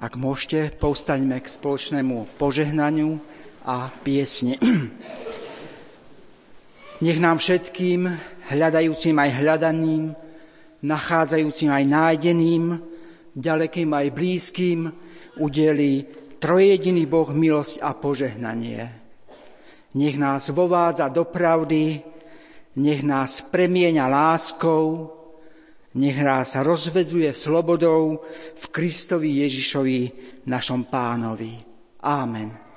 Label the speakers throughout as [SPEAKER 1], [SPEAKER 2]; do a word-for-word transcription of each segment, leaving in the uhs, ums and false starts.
[SPEAKER 1] Ak môžete, povstaňme k spoločnému požehnaniu a piesni. Nech nám všetkým, hľadajúcim aj hľadaným, nachádzajúcim aj nájdeným, ďalekým aj blízkym, udelí trojjediný Boh milosť a požehnanie. Nech nás vovádza do pravdy, nech nás premieňa láskou, nech nás rozvedzuje slobodou v Kristovi Ježišovi, našom Pánovi. Amen.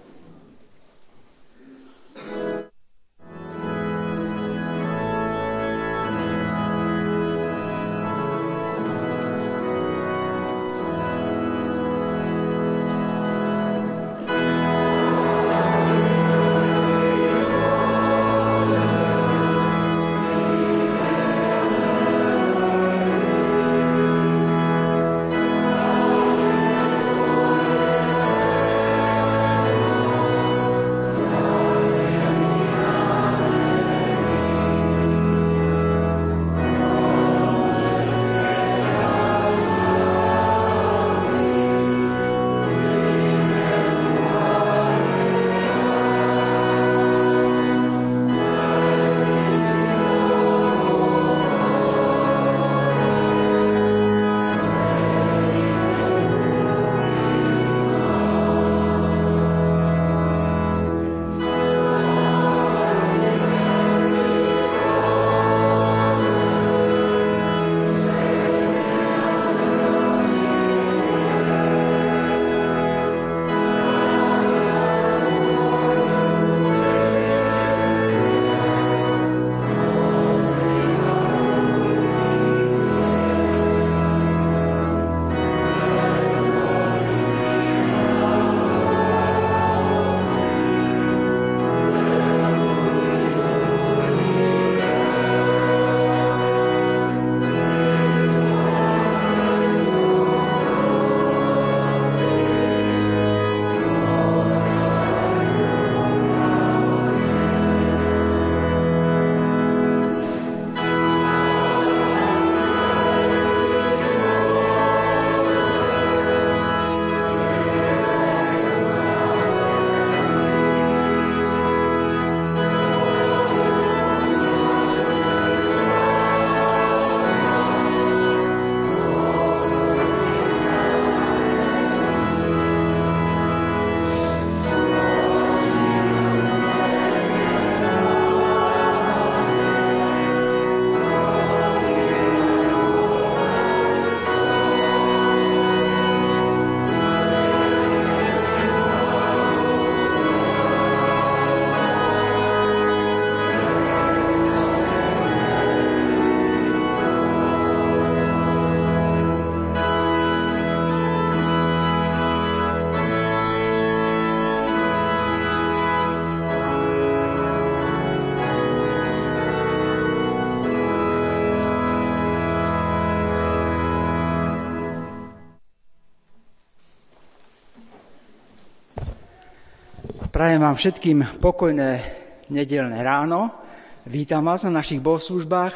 [SPEAKER 1] Prajem vám všetkým pokojné nedeľné ráno. Vítam vás na našich bohoslužbách,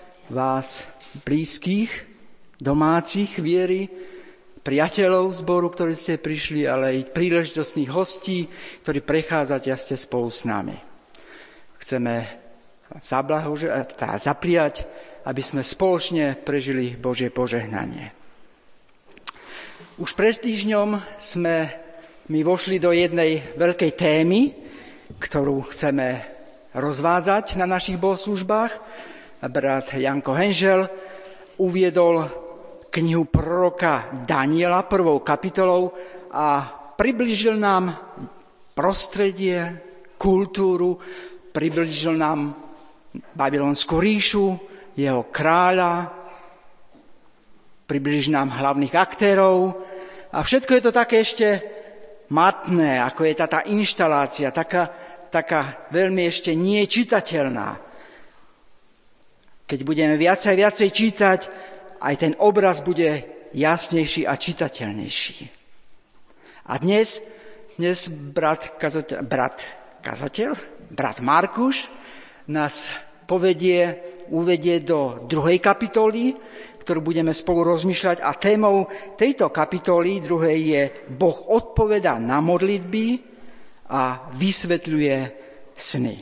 [SPEAKER 1] vás blízkych, domácich viery, priateľov zboru, ktorí ste prišli, ale aj príležitostných hostí, ktorí prechádzate a ste spolu s nami. Chceme zablahoželať a zapriať, aby sme spoločne prežili Božie požehnanie. Už pred týždňom sme my vošli do jednej veľkej témy, ktorú chceme rozvádzať na našich bohoslužbách. Brat Janko Henžel uviedol knihu proroka Daniela prvou kapitolou a priblížil nám prostredie, kultúru, priblížil nám Babylonskú ríšu, jeho kráľa, priblížil nám hlavných aktérov a všetko je to také ešte matné, ako je tá, tá inštalácia, taká, taká veľmi ešte nie čitateľná. Keď budeme viacej viacej čítať, aj ten obraz bude jasnejší a čitateľnejší. A dnes, dnes brat, kazateľ, brat kazateľ, brat Markuš nás povedie, uvedie do druhej kapitoly, ktorú budeme spolu rozmýšľať. A témou tejto kapitoly druhej je Boh odpovedá na modlitby a vysvetľuje sny.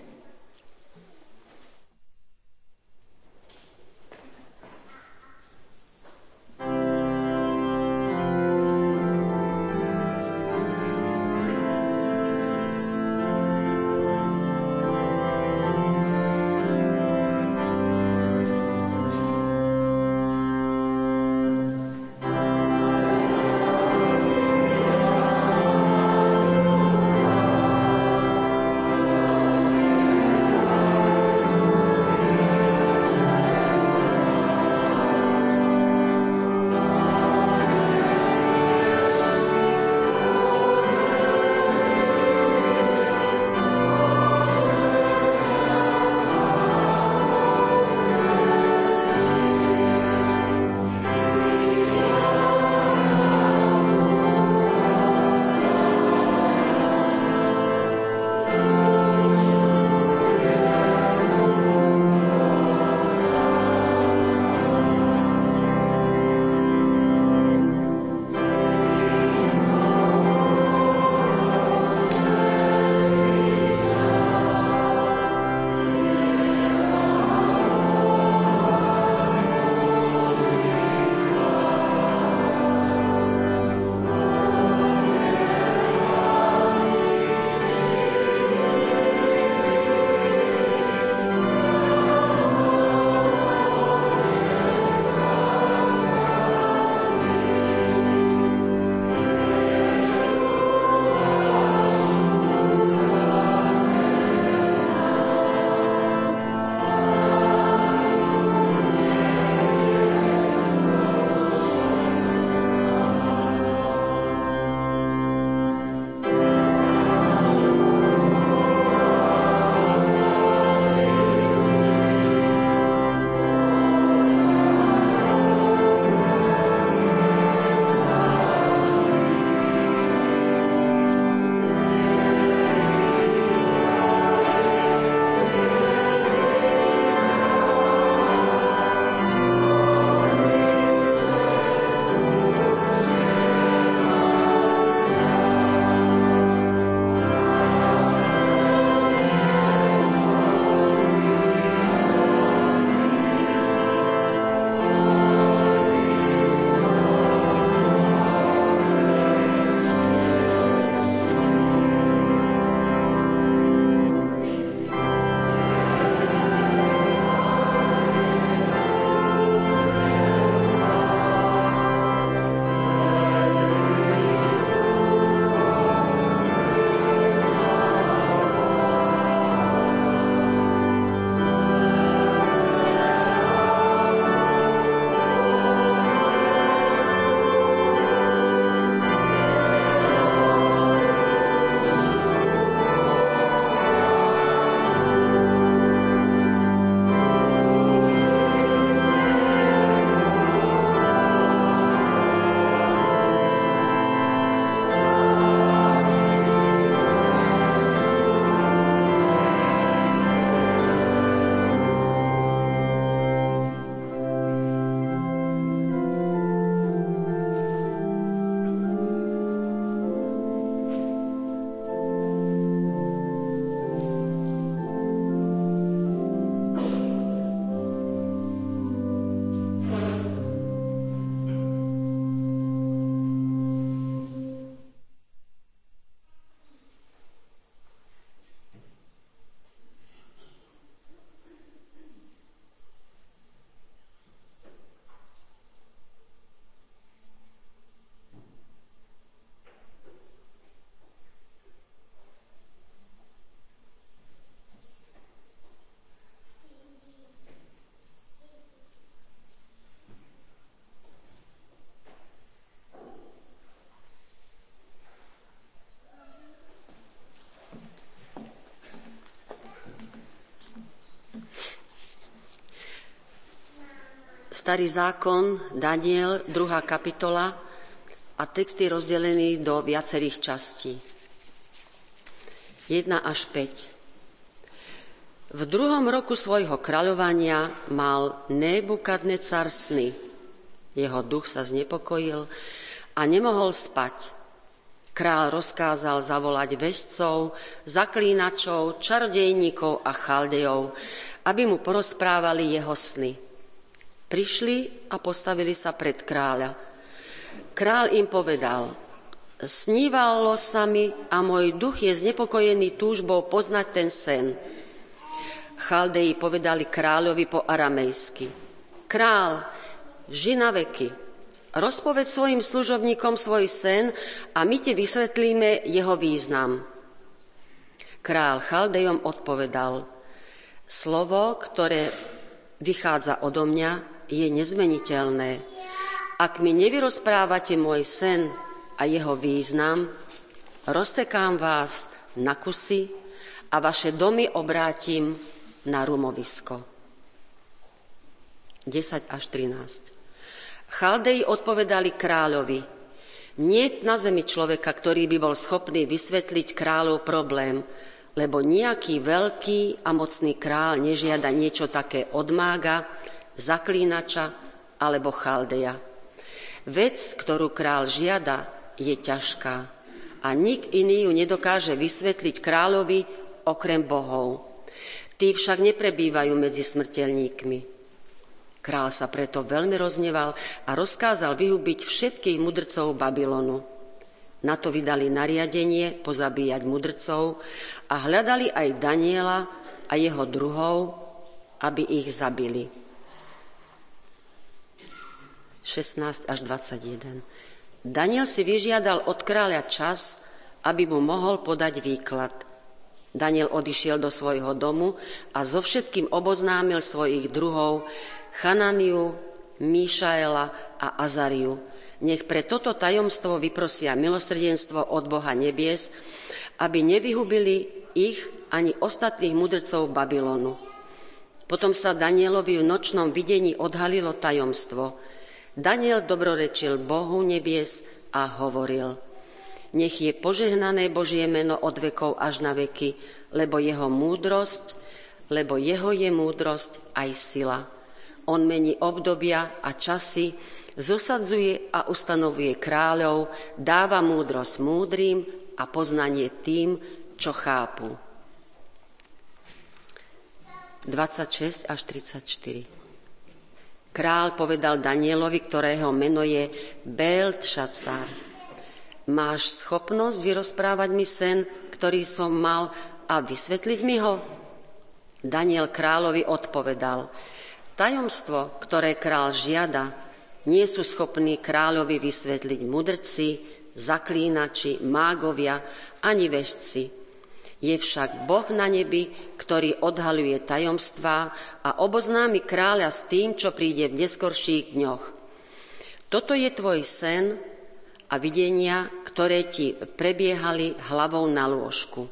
[SPEAKER 2] Starý zákon, Daniel, druhá kapitola a text je rozdelený do viacerých častí. jedna až päť. V druhom roku svojho kráľovania mal Nebukadnecar sny Jeho duch sa znepokojil a nemohol spať. Kráľ rozkázal zavolať vešcov, zaklínačov, čarodejníkov a chaldejov, aby mu porozprávali jeho sny. Prišli a postavili sa pred kráľa. Kráľ im povedal: snívalo sa mi a môj duch je znepokojený túžbou poznať ten sen. Chaldeji povedali kráľovi po aramejsky: Král, ži na veky, rozpoveď svojim služobníkom svoj sen a my ti vysvetlíme jeho význam. Král Chaldejom odpovedal: slovo, ktoré vychádza odo mňa, je nezmeniteľné. Ak mi nevyrozprávate môj sen a jeho význam, roztekám vás na kusy a vaše domy obrátim na rumovisko. desať až trinásť. Chaldeji odpovedali kráľovi: niet na zemi človeka, ktorý by bol schopný vysvetliť kráľov problém, lebo nejaký veľký a mocný kráľ nežiada niečo také od mága, zaklínača alebo Chaldeja. Vec, ktorú kráľ žiada, je ťažká a nik iný ju nedokáže vysvetliť kráľovi okrem bohov. Tí však neprebývajú medzi smrteľníkmi. Kráľ sa preto veľmi rozneval a rozkázal vyhubiť všetkých mudrcov Babylonu. Na to vydali nariadenie pozabíjať mudrcov a hľadali aj Daniela a jeho druhov, aby ich zabili. šestnásť až dvadsaťjeden. Daniel si vyžiadal od kráľa čas, aby mu mohol podať výklad. Daniel odišiel do svojho domu a so všetkým oboznámil svojich druhov Chananiu, Míšaela a Azariu. Nech pre toto tajomstvo vyprosia milosrdenstvo od Boha nebies, aby nevyhubili ich ani ostatných mudrcov Babylonu. Potom sa Danielovi v nočnom videní odhalilo tajomstvo. Daniel dobrorečil Bohu nebies a hovoril: nech je požehnané Božie meno od vekov až na veky, lebo jeho múdrosť, lebo jeho je múdrosť aj sila. On mení obdobia a časy, zosadzuje a ustanovuje kráľov, dáva múdrosť múdrym a poznanie tým, čo chápu. dvadsaťšesť až tridsaťštyri. Král povedal Danielovi, ktorého meno je Beltšacár: máš schopnosť vyrozprávať mi sen, ktorý som mal, a vysvetliť mi ho? Daniel kráľovi odpovedal: tajomstvo, ktoré král žiada, nie sú schopní kráľovi vysvetliť mudrci, zaklínači, mágovia ani vešci. Je však Boh na nebi, ktorý odhaľuje tajomstvá a oboznámi kráľa s tým, čo príde v neskorších dňoch. Toto je tvoj sen a videnia, ktoré ti prebiehali hlavou na lôžku.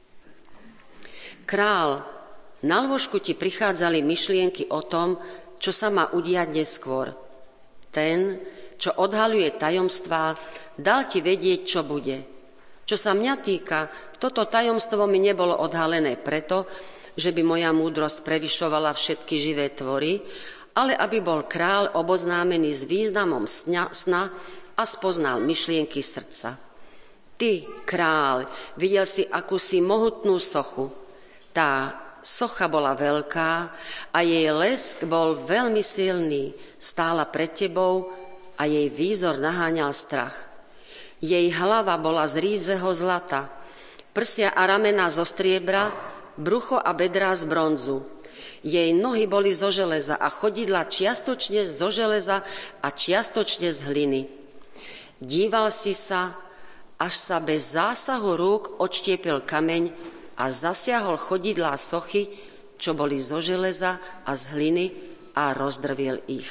[SPEAKER 2] Král, na lôžku ti prichádzali myšlienky o tom, čo sa má udiať neskôr. Ten, čo odhaľuje tajomstvá, dal ti vedieť, čo bude. Čo sa mňa týka, toto tajomstvo mi nebolo odhalené preto, že by moja múdrosť prevyšovala všetky živé tvory, ale aby bol kráľ oboznámený s významom sna, sna a spoznal myšlienky srdca. Ty, kráľ, videl si akúsi mohutnú sochu. Tá socha bola veľká a jej lesk bol veľmi silný, stála pred tebou a jej výzor naháňal strach. Jej hlava bola z rídzeho zlata, prsia a ramena zo striebra, brucho a bedrá z bronzu. Jej nohy boli zo železa a chodidla čiastočne zo železa a čiastočne z hliny. Díval si sa, až sa bez zásahu rúk odštiepil kameň a zasiahol chodidlá sochy, čo boli zo železa a z hliny, a rozdrviel ich.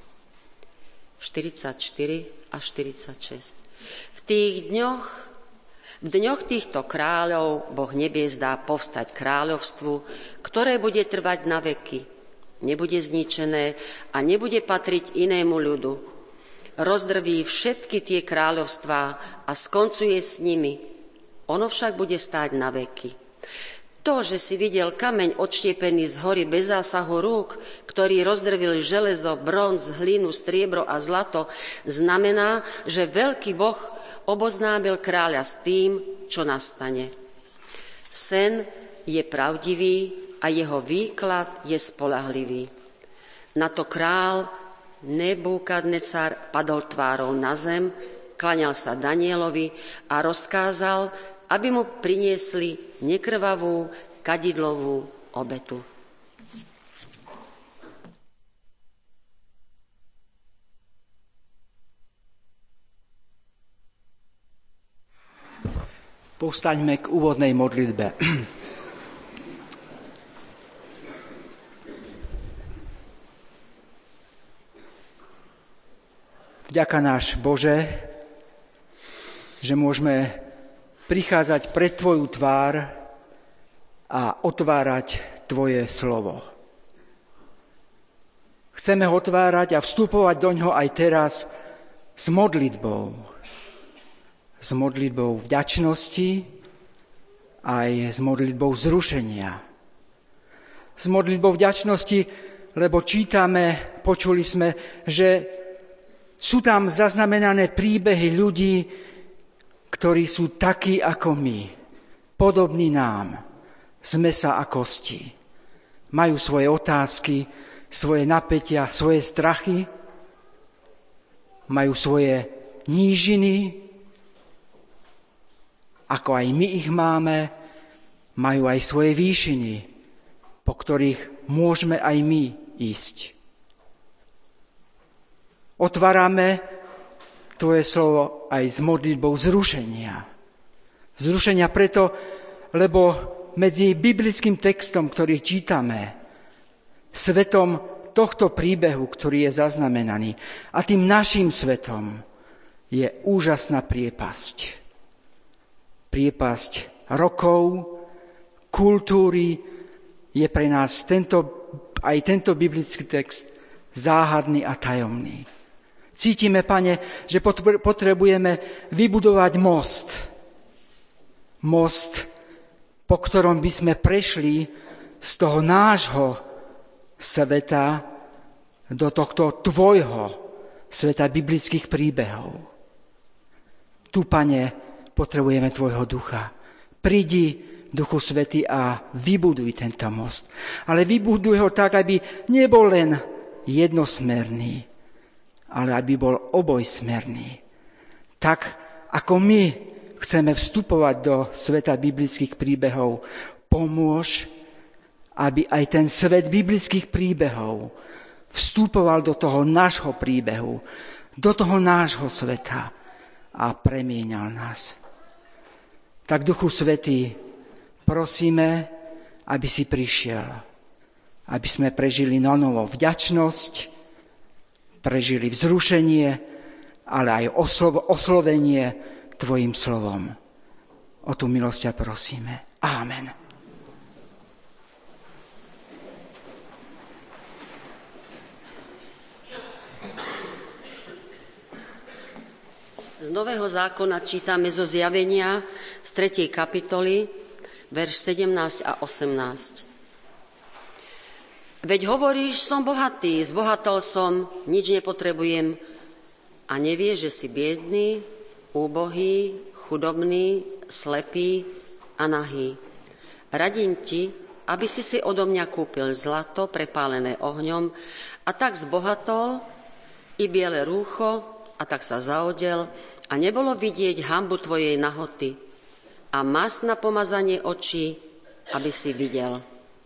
[SPEAKER 2] štyridsaťštyri a štyridsaťšesť. V tých dňoch, v dňoch týchto kráľov Boh nebies dá povstať kráľovstvu, ktoré bude trvať na veky, nebude zničené a nebude patriť inému ľudu. Rozdrví všetky tie kráľovstvá a skoncuje s nimi. Ono však bude stáť na veky. To, že si videl kameň odštiepený z hory bez zásahu rúk, ktorý rozdrvil železo, bronz, hlinu, striebro a zlato, znamená, že veľký Boh oboznámil kráľa s tým, čo nastane. Sen je pravdivý a jeho výklad je spoľahlivý. Na to král Nebukadnecar padol tvárou na zem, klaňal sa Danielovi a rozkázal, aby mu priniesli nekrvavú kadidlovú obetu.
[SPEAKER 1] Povstaňme k úvodnej modlitbe. Vďaka náš Bože, že môžeme prichádzať pred Tvoju tvár a otvárať Tvoje slovo. Chceme ho otvárať a vstupovať do ňoho aj teraz s modlitbou. S modlitbou vďačnosti, aj s modlitbou zrušenia. S modlitbou vďačnosti, lebo čítame, počuli sme, že sú tam zaznamenané príbehy ľudí, ktorí sú takí ako my, podobní nám, z mäsa a kosti. Majú svoje otázky, svoje napätia, svoje strachy, majú svoje nížiny, ako aj my ich máme, majú aj svoje výšiny, po ktorých môžeme aj my ísť. Otvárame Tvoje slovo aj s modlitbou zrušenia. Zrušenia preto, lebo medzi biblickým textom, ktorý čítame, svetom tohto príbehu, ktorý je zaznamenaný, a tým našim svetom je úžasná priepasť. Priepasť rokov, kultúry je pre nás tento, aj tento biblický text záhadný a tajomný. Cítime, Pane, že potrebujeme vybudovať most. Most, po ktorom by sme prešli z toho nášho sveta do tohto Tvojho sveta biblických príbehov. Tu, Pane, potrebujeme Tvojho ducha. Prídi, Duchu Svätý, a vybuduj tento most. Ale vybuduj ho tak, aby nebol len jednosmerný, ale aby bol obojsmerný. Tak, ako my chceme vstupovať do sveta biblických príbehov, pomôž, aby aj ten svet biblických príbehov vstupoval do toho nášho príbehu, do toho nášho sveta a premieňal nás. Tak, Duchu Svätý, prosíme, aby si prišiel, aby sme prežili na novo vďačnosť, prežili vzrušenie, ale aj oslo- oslovenie Tvojim slovom. O tú milosť ťa prosíme. Amen.
[SPEAKER 2] Z Nového zákona čítame zo Zjavenia z tretej kapitoly, verš sedemnásť a osemnásť. Veď hovoríš, som bohatý, zbohatol som, nič nepotrebujem, a nevieš, že si biedný, úbohý, chudobný, slepý a nahý. Radím ti, aby si si odo mňa kúpil zlato prepálené ohňom a tak zbohatol, i biele rúcho a tak sa zaodel a nebolo vidieť hanbu tvojej nahoty a masť na pomazanie očí, aby si videl.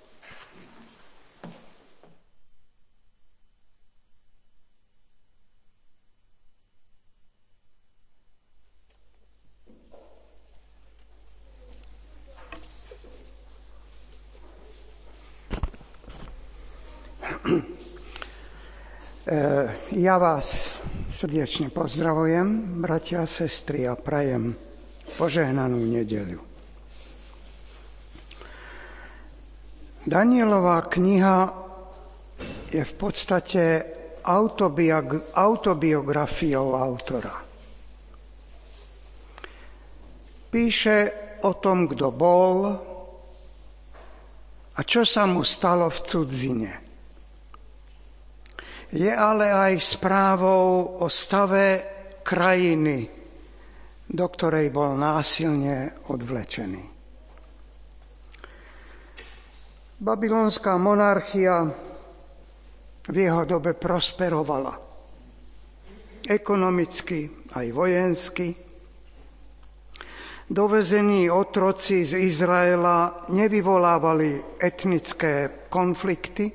[SPEAKER 3] Ja vás srdečne pozdravujem, bratia a sestry, a prajem požehnanú nedeľu. Danielová kniha je v podstate autobiog- autobiografiou autora. Píše o tom, kto bol, a čo sa mu stalo v cudzine. Je ale aj správou o stave krajiny, do ktorej bol násilne odvlečený. Babylonská monarchia v jeho dobe prosperovala. Ekonomicky aj vojensky. Dovezení otroci z Izraela nevyvolávali etnické konflikty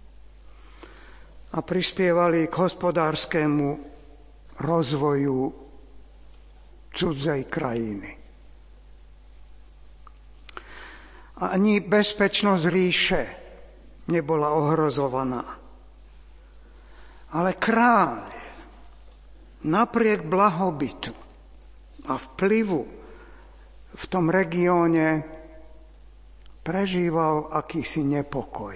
[SPEAKER 3] a prispievali k hospodárskemu rozvoju cudzej krajiny. Ani bezpečnosť ríše nebola ohrozovaná. Ale kráľ napriek blahobytu a vplyvu v tom regióne prežíval akýsi nepokoj.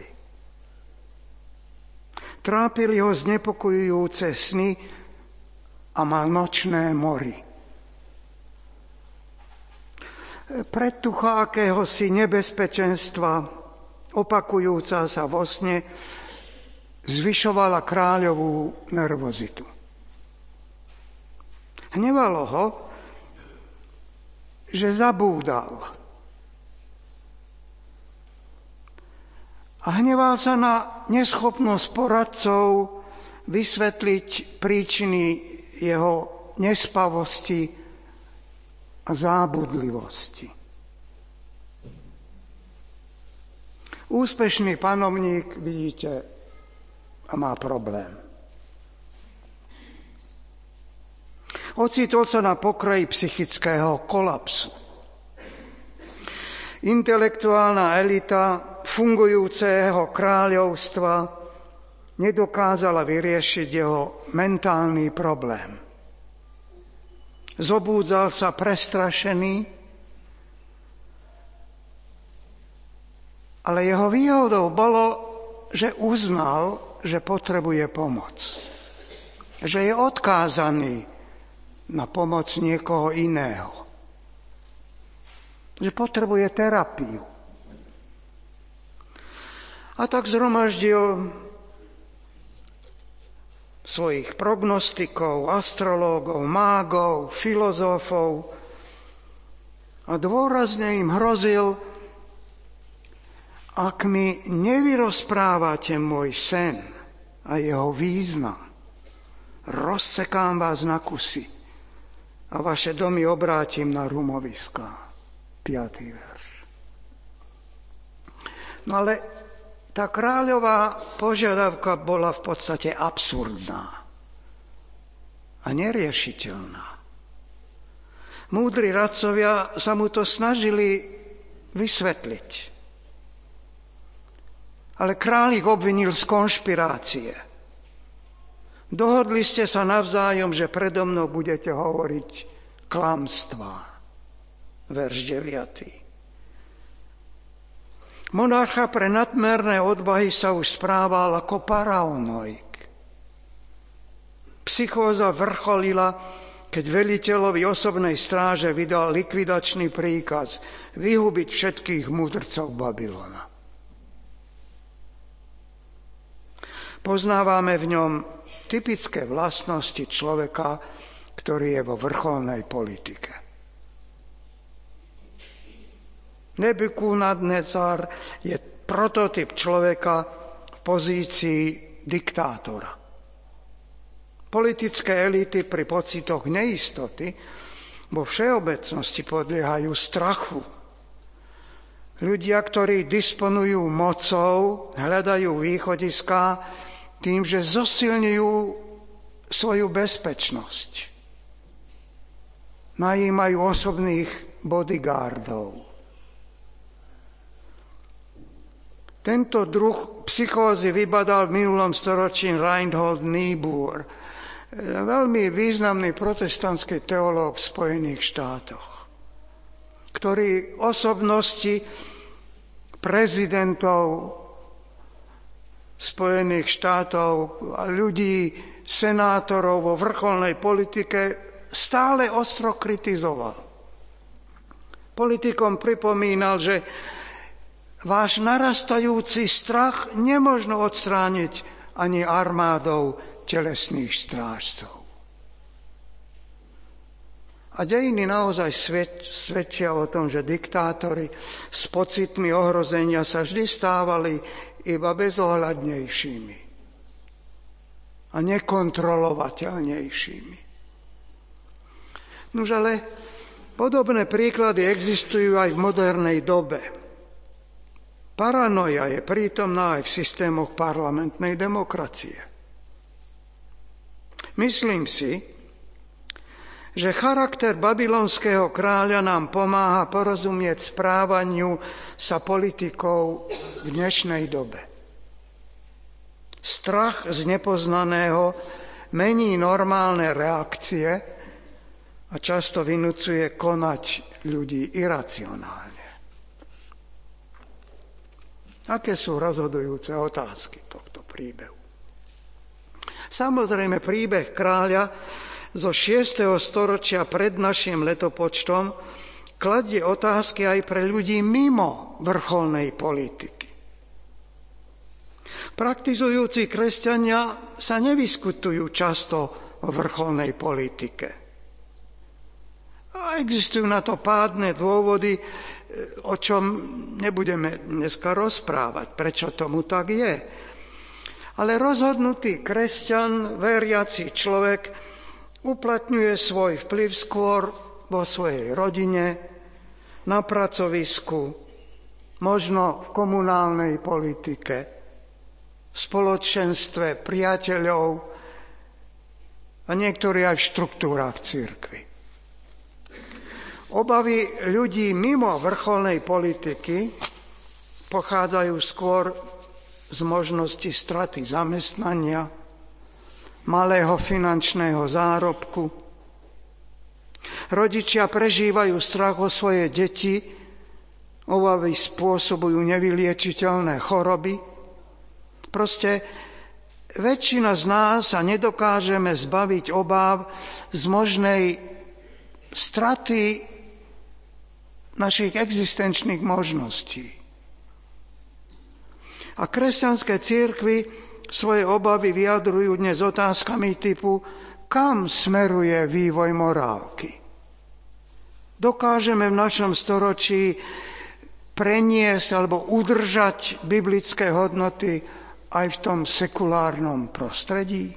[SPEAKER 3] Trápili ho znepokojujúce sny a mal nočné mory. Predtucha akéhosi nebezpečenstva, opakujúca sa vo sne, zvyšovala kráľovú nervozitu. Hnevalo ho, že zabúdal. A hneval sa na neschopnosť poradcov vysvetliť príčiny jeho nespavosti a zábudlivosti. Úspešný panovník, vidíte, a má problém. Ocitol sa na pokraji psychického kolapsu. Intelektuálna elita fungujúceho kráľovstva nedokázala vyriešiť jeho mentálny problém. Zobúdzal sa prestrašený, ale jeho výhodou bolo, že uznal, že potrebuje pomoc. Že je odkázaný na pomoc niekoho iného. Že potrebuje terapiu. A tak zhromaždil svojich prognostikov, astrológov, mágov, filozofov a dôrazne im hrozil: ak mi nevyrozprávate môj sen a jeho význam, rozsekám vás na kusy a vaše domy obrátim na rumoviská. Piatý verš. No ale tá kráľová požiadavka bola v podstate absurdná a neriešiteľná. Múdri radcovia sa mu to snažili vysvetliť. Ale kráľ ich obvinil z konšpirácie. Dohodli ste sa navzájom, že predo mnou budete hovoriť klamstvá. Verš deviaty. Monarcha pre nadmerné odvahy sa už správal ako paraonoik. Psychóza vrcholila, keď veliteľovi osobnej stráže vydal likvidačný príkaz vyhubiť všetkých mudrcov Babylona. Poznávame v ňom typické vlastnosti človeka, ktorý je vo vrcholnej politike. Nebukadnezar je prototyp človeka v pozícii diktátora. Politické elity pri pocitoch neistoty vo všeobecnosti podliehajú strachu. Ľudia, ktorí disponujú mocou, hľadajú východiská tým, že zosilňujú svoju bezpečnosť. Najímajú osobných bodyguardov. Tento druh psychózy vybadal v minulom storočí Reinhold Niebuhr, veľmi významný protestantský teológ v Spojených štátoch, ktorý osobnosti prezidentov Spojených štátov a ľudí, senátorov vo vrcholnej politike stále ostro kritizoval. Politikom pripomínal, že váš narastajúci strach nemožno odstrániť ani armádou telesných strážcov. A dejiny naozaj svedčia o tom, že diktátori s pocitmi ohrozenia sa vždy stávali iba bezohľadnejšími a nekontrolovateľnejšími. Nuž ale podobné príklady existujú aj v modernej dobe. Paranoja je prítomná aj v systémoch parlamentnej demokracie. Myslím si, že charakter babylonského kráľa nám pomáha porozumieť správaniu sa politikov v dnešnej dobe. Strach z nepoznaného mení normálne reakcie a často vynúcuje konať ľudí iracionálne. Aké sú rozhodujúce otázky tohto príbehu? Samozrejme, príbeh kráľa zo šiesteho storočia pred našim letopočtom kladie otázky aj pre ľudí mimo vrcholnej politiky. Praktizujúci kresťania sa nevyskutujú často o vrcholnej politike. A existujú na to pádne dôvody, o čom nebudeme dneska rozprávať, prečo tomu tak je. Ale rozhodnutý kresťan, veriaci človek, uplatňuje svoj vplyv skôr vo svojej rodine, na pracovisku, možno v komunálnej politike, v spoločenstve priateľov a niektorí aj v štruktúrách cirkvi. Obavy ľudí mimo vrcholnej politiky pochádzajú skôr z možnosti straty zamestnania, malého finančného zárobku. Rodičia prežívajú strach o svoje deti, obavy spôsobujú nevyliečiteľné choroby. Proste väčšina z nás sa nedokážeme zbaviť obáv z možnej straty našich existenčných možností. A kresťanské cirkvi svoje obavy vyjadrujú dnes otázkami typu, kam smeruje vývoj morálky. Dokážeme v našom storočí preniesť alebo udržať biblické hodnoty aj v tom sekulárnom prostredí?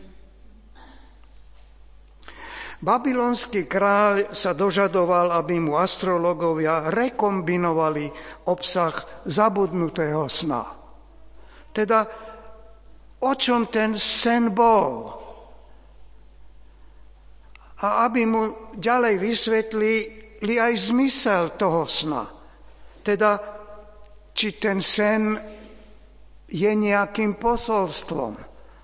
[SPEAKER 3] Babylonský kráľ sa dožadoval, aby mu astrologovia rekombinovali obsah zabudnutého sna. Teda o čom ten sen bol. A aby mu ďalej vysvetlili aj zmysel toho sna. Teda, či ten sen je nejakým posolstvom.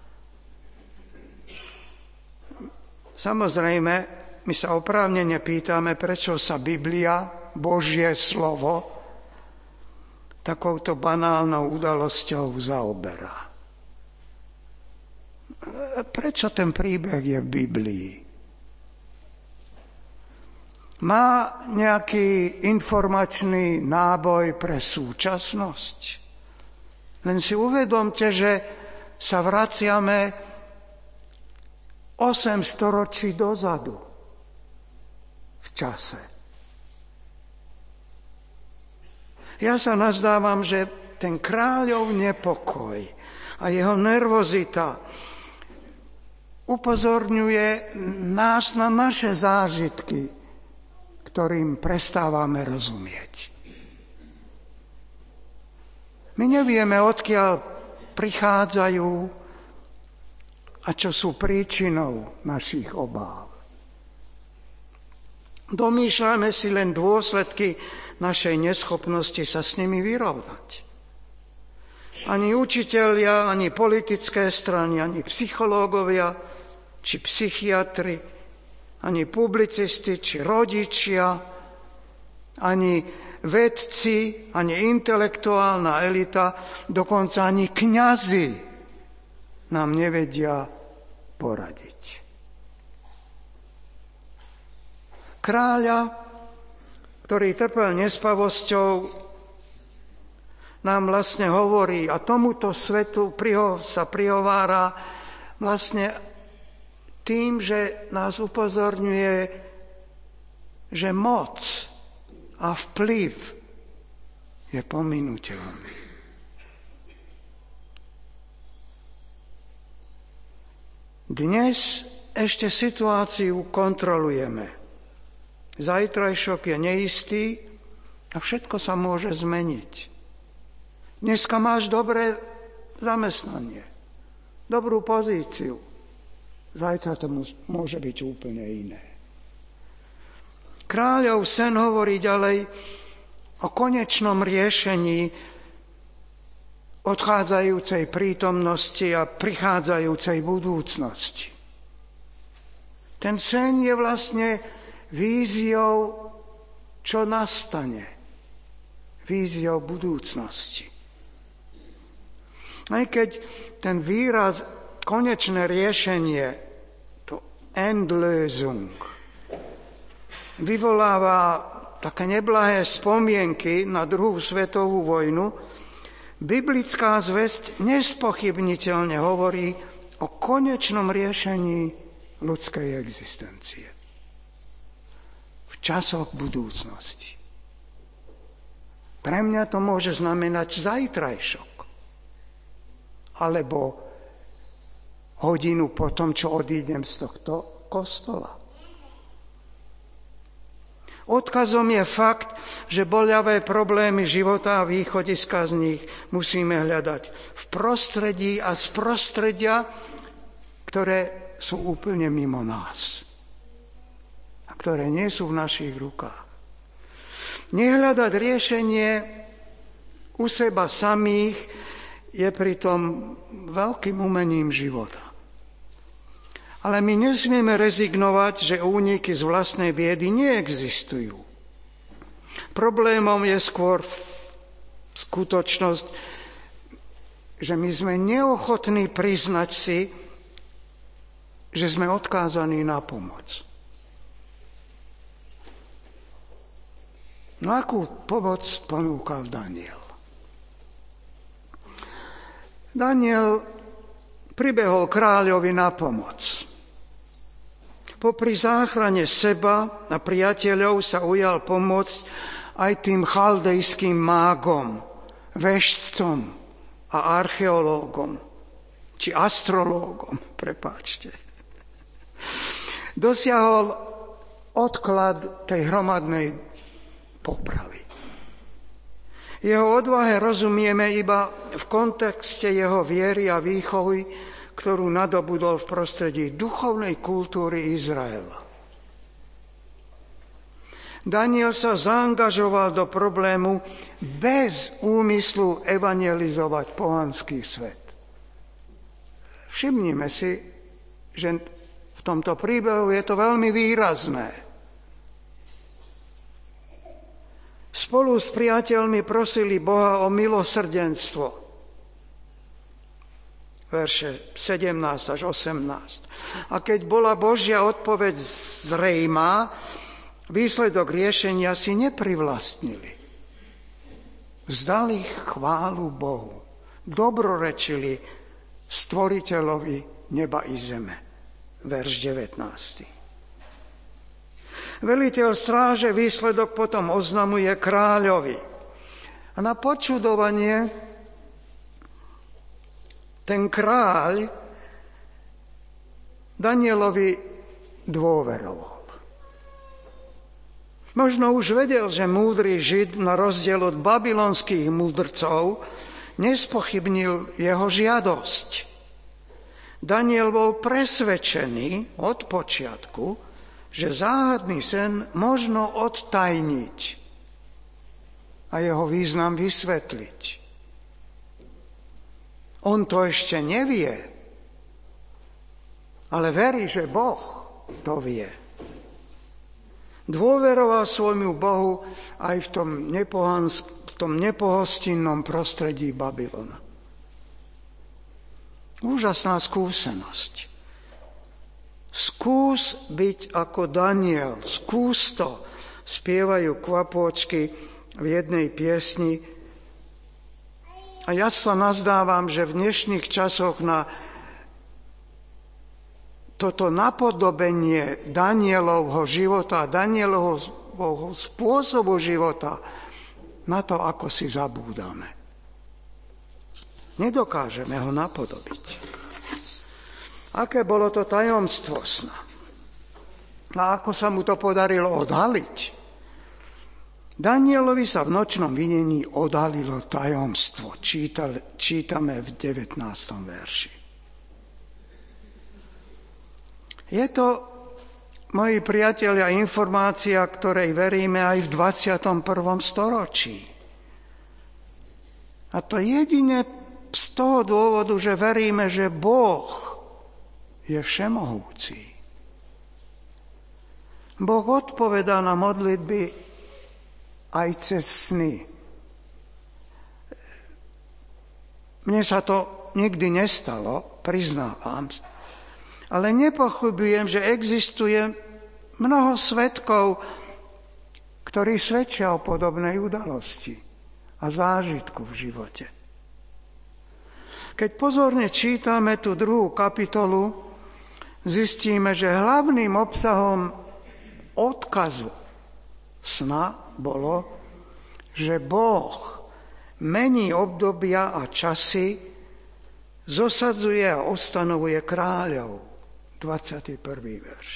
[SPEAKER 3] Samozrejme, my sa oprávnene pýtame, prečo sa Biblia, Božie slovo, takouto banálnou udalosťou zaoberá. Prečo ten príbeh je v Biblii? Má nejaký informačný náboj pre súčasnosť? Len si uvedomte, že sa vraciame osem storočí dozadu v čase. Ja sa nazdávam, že ten kráľov nepokoj a jeho nervozita upozorňuje nás na naše zážitky, ktorým prestávame rozumieť. My nevieme, odkiaľ prichádzajú a čo sú príčinou našich obáv. Domýšľame si len dôsledky našej neschopnosti sa s nimi vyrovnať. Ani učitelia, ani politické strany, ani psychológovia, či psychiatri, ani publicisti, či rodičia, ani vedci, ani intelektuálna elita, dokonca ani kňazi nám nevedia poradiť. Kráľa, ktorý trpel nespavosťou, nám vlastne hovorí a tomuto svetu sa prihovára vlastne tým, že nás upozorňuje, že moc a vplyv je pominuteľný. Dnes ešte situáciu kontrolujeme. Zajtrajšok je neistý a všetko sa môže zmeniť. Dneska máš dobré zamestnanie, dobrú pozíciu. Zajtra to môže byť úplne iné. Kráľov sen hovorí ďalej o konečnom riešení odchádzajúcej prítomnosti a prichádzajúcej budúcnosti. Ten sen je vlastne víziou, čo nastane. Víziou budúcnosti. Aj keď ten výraz konečné riešenie, to Endlösung, vyvoláva také neblahé spomienky na druhú svetovú vojnu, biblická zvesť nespochybniteľne hovorí o konečnom riešení ľudskej existencie v časoch budúcnosti. Pre mňa to môže znamenať zajtrajšok, alebo hodinu po tom, čo odídem z tohto kostola. Odkazom je fakt, že boľavé problémy života a východiska z nich musíme hľadať v prostredí a z prostredia, ktoré sú úplne mimo nás a ktoré nie sú v našich rukách. Nehľadať riešenie u seba samých je pritom veľkým umením života. Ale my nesmieme rezignovať, že úniky z vlastnej biedy neexistujú. Problémom je skôr skutočnosť, že my sme neochotní priznať si, že sme odkázaní na pomoc. No akú pomoc ponúkal Daniel? Daniel pribehol kráľovi na pomoc. Popri záchrane seba a priateľov sa ujal pomôcť aj tým chaldejským mágom, veštcom a archeológom, či astrológom, prepáčte. Dosiahol odklad tej hromadnej popravy. Jeho odvahe rozumieme iba v kontexte jeho viery a výchovy, ktorú nadobudol v prostredí duchovnej kultúry Izraela. Daniel sa zaangažoval do problému bez úmyslu evangelizovať pohanský svet. Všimnime si, že v tomto príbehu je to veľmi výrazné. Spolu s priateľmi prosili Boha o milosrdenstvo. Verše sedemnásť až osemnásť. A keď bola Božia odpoveď zrejmá, výsledok riešenia si neprivlastnili. Vzdali chválu Bohu. Dobrorečili stvoriteľovi neba i zeme. Verš devätnásty. Veliteľ stráže výsledok potom oznamuje kráľovi. A na počudovanie ten kráľ Danielovi dôveroval. Možno už vedel, že múdry Žid, na rozdiel od babylonských múdrcov, nespochybnil jeho žiadosť. Daniel bol presvedčený od počiatku, že záhadný sen možno odtajniť a jeho význam vysvetliť. On to ešte nevie, ale verí, že Boh to vie. Dôveroval svojmu Bohu aj v tom, nepohansk- v tom nepohostinnom prostredí Babylona. Úžasná skúsenosť. Skús byť ako Daniel, skús to, spievajú kvapôčky v jednej piesni. A ja sa nazdávam, že v dnešných časoch na toto napodobenie Danielovho života, Danielovho spôsobu života, na to, ako si zabúdame. Nedokážeme ho napodobiť. Aké bolo to tajomstvo sna? A ako sa mu to podarilo odhaliť? Danielovi sa v nočnom videní odhalilo tajomstvo. Čítal, čítame v devätnástom verši. Je to, moji priatelia, informácia, ktorej veríme aj v dvadsiatom prvom storočí. A to jedine z toho dôvodu, že veríme, že Boh je všemohúci. Boh odpovedá na modlitby aj cez sny. Mne sa to nikdy nestalo, priznávam, ale nepochybujem, že existuje mnoho svedkov, ktorí svedčia o podobnej udalosti a zážitku v živote. Keď pozorne čítame tú druhú kapitolu, zistíme, že hlavným obsahom odkazu sna bolo, že Boh mení obdobia a časy, zosadzuje a ustanovuje kráľov. dvadsiaty prvý verš.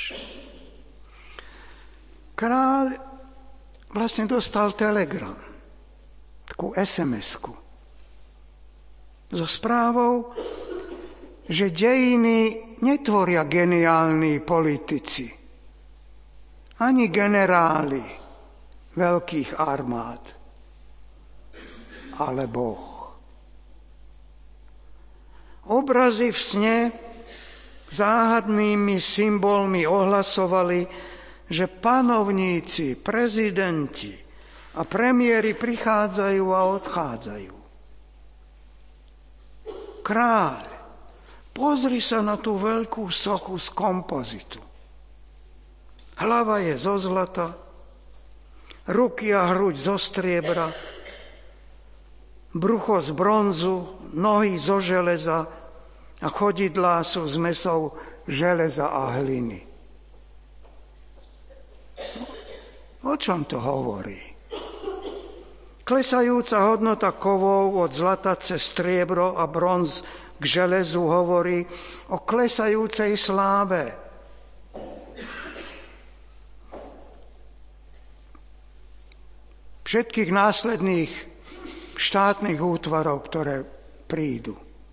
[SPEAKER 3] Kráľ vlastne dostal telegram, takú es em esku, so správou, že dejiny netvoria geniálni politici, ani generáli veľkých armád, ale Boh. Obrazy v sne záhadnými symbolmi ohlasovali, že panovníci, prezidenti a premiéri prichádzajú a odchádzajú. Kráľ, pozri sa na tú veľkú sochu z kompozitu. Hlava je zo zlata, ruky a hruď zo striebra, brucho z bronzu, nohy zo železa a chodidlá sú z mäsov železa a hliny. O čom to hovorí? Klesajúca hodnota kovov od zlata cez striebro a bronz k železu hovorí o klesajúcej sláve. Všetkých následných štátnych útvarov, ktoré prídu.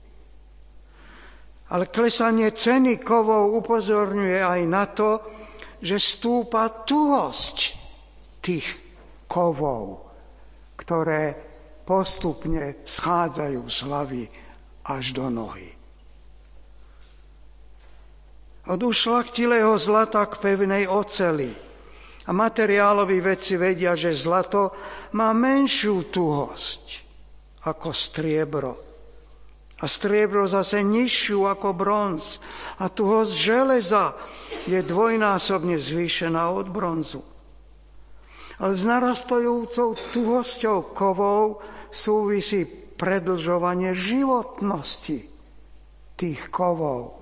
[SPEAKER 3] Ale klesanie ceny kovov upozorňuje aj na to, že stúpa tuhosť tých kovov, ktoré postupne schádzajú z hlavy až do nohy. Od ušľachtilého zlata k pevnej oceli. A materiáloví vedci vedia, že zlato má menšiu tuhosť ako striebro. A striebro zase nižšiu ako bronz. A tuhosť železa je dvojnásobne zvýšená od bronzu. Ale s narastajúcou tuhosťou kovov súvisí predĺžovanie životnosti tých kovov.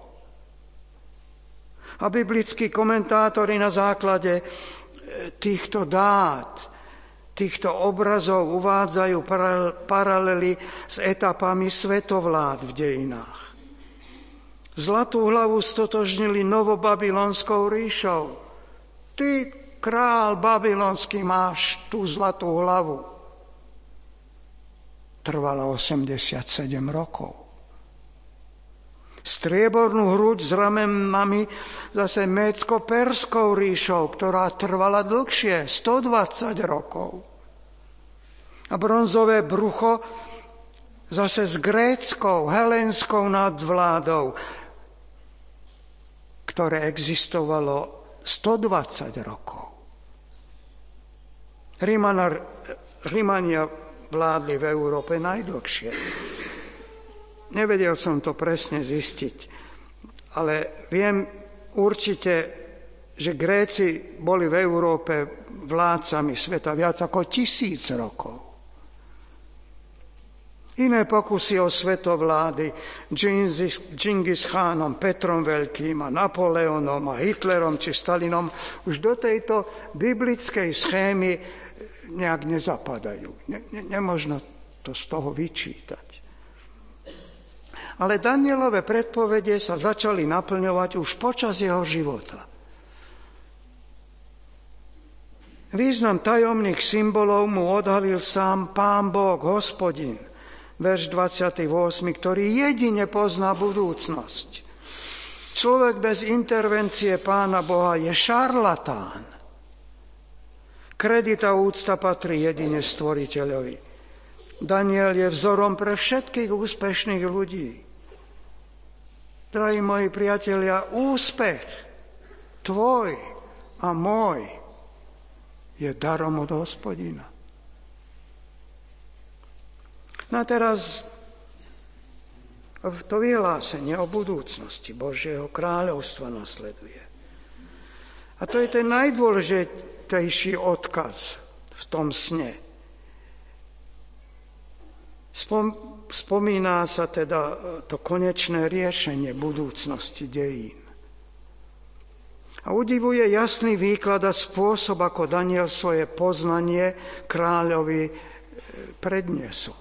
[SPEAKER 3] A biblickí komentátori na základe týchto dát, týchto obrazov uvádzajú paralely s etapami svetovlád v dejinách. Zlatú hlavu stotožnili novobabylonskou ríšou. Ty, král babylonský, máš tú zlatú hlavu. Trvala osemdesiatsedem rokov. Striebornú hruď s ramenami zase Mécko-Perskou ríšou, ktorá trvala dlhšie, stodvadsať rokov. A bronzové brucho zase s gréckou, helénskou nadvládou, ktoré existovalo stodvadsať rokov. Rímania vládli v Európe najdlhšie. Nevedel som to presne zistiť, ale viem určite, že Gréci boli v Európe vládcami sveta viac ako tisíc rokov. Iné pokusy o svetovlády Džingis Chánom, Petrom Veľkým a Napoleonom a Hitlerom či Stalinom už do tejto biblickej schémy nejak nezapadajú. Ne, ne, nemožno to z toho vyčítať. Ale Danielove predpovede sa začali naplňovať už počas jeho života. Význam tajomných symbolov mu odhalil sám Pán Boh, Hospodin, verš dvadsiaty ôsmy, ktorý jedine pozná budúcnosť. Človek bez intervencie Pána Boha je šarlatán. Kredit a úcta patrí jedine Stvoriteľovi. Daniel je vzorom pre všetkých úspešných ľudí. Drahí moji priatelia, úspech tvoj a môj je darom od Hospodina. No a teraz to vyhlásenie o budúcnosti Božieho kráľovstva nasleduje. A to je ten najdôležitejší odkaz v tom sne. Spom- spomína sa teda to konečné riešenie budúcnosti dejín. A udivuje jasný výklad a spôsob, ako Daniel svoje poznanie kráľovi predniesol.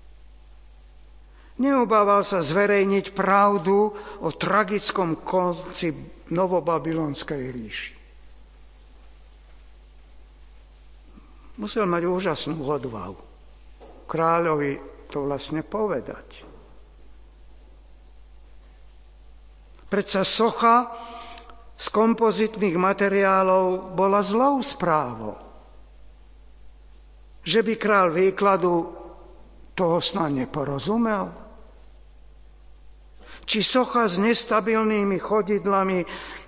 [SPEAKER 3] Neobával sa zverejniť pravdu o tragickom konci novobabylonskej ríši. Musel mať úžasnú odvahu kráľovi to vlastne povedať. Predsa socha z kompozitných materiálov bola zlou správou. Že by kráľ výkladu toho snad neporozumel? Či socha s nestabilnými chodidlami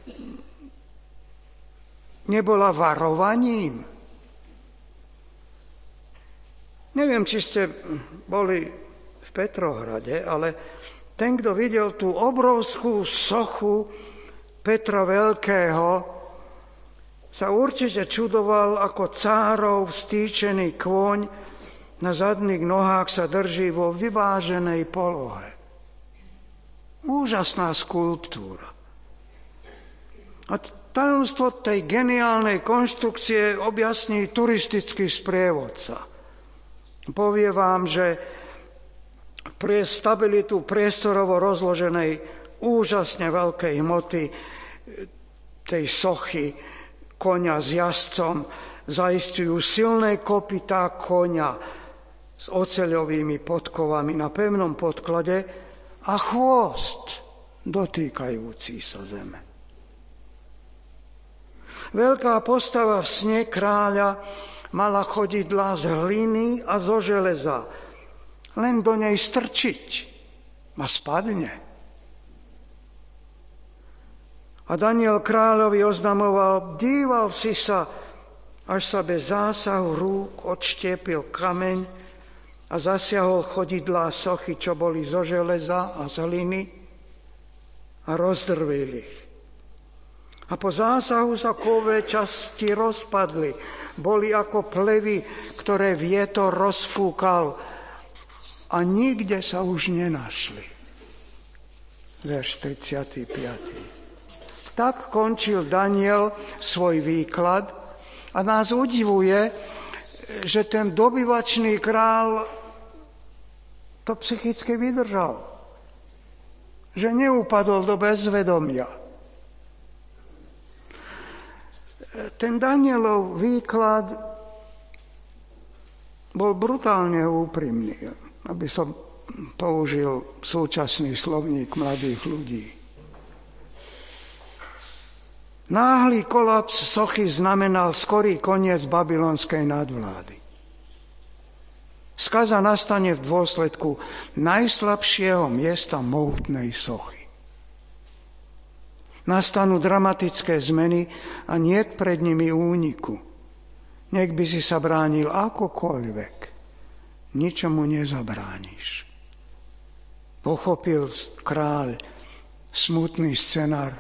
[SPEAKER 3] nebola varovaním? Neviem, či ste boli v Petrohrade, ale ten, kto videl tú obrovskú sochu Petra Veľkého, sa určite čudoval, ako cárov vstýčený kôň na zadných nohách sa drží vo vyváženej polohe. Úžasná skulptúra. A tajomstvo tej geniálnej konštrukcie objasní turistický sprievodca. Povie vám, že pre stabilitu priestorovo rozloženej úžasne veľkej hmoty tej sochy koňa s jazdcom zaistujú silné kopytá koňa s oceľovými podkovami na pevnom podklade a chvost dotýkajúci sa zeme. Veľká postava v sne kráľa mala chodidlá z hliny a zo železa. Len do nej strčiť a spadne. A Daniel kráľovi oznamoval, díval si sa, až sa bez zásahu rúk odštiepil kameň a zasiahol chodidlá sochy, čo boli zo železa a z hliny a rozdrvil ich. A po zásahu sa kové časti rozpadli, boli ako plevy, ktoré vietor rozfúkal a nikde sa už nenašli. Verš tridsiaty piaty Tak končil Daniel svoj výklad a nás udivuje, že ten dobyvačný král to psychicky vydržal. Že neupadol do bezvedomia. Ten Danielov výklad bol brutálne úprimný, aby som použil súčasný slovník mladých ľudí. Náhly kolaps sochy znamenal skorý koniec babylonskej nadvlády. Skaza nastane v dôsledku najslabšieho miesta mohutnej sochy. Nastanú dramatické zmeny a niet pred nimi úniku. Nech by si sa bránil akokoľvek, ničomu nezabrániš. Pochopil kráľ smutný scenár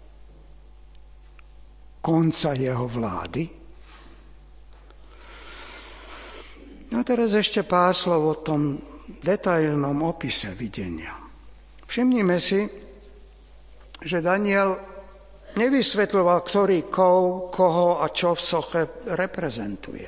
[SPEAKER 3] konca jeho vlády? A teraz ešte pár slov o tom detailnom opise videnia. Všimnime si, že Daniel nevysvetľoval, ktorý kov, koho a čo v soche reprezentuje.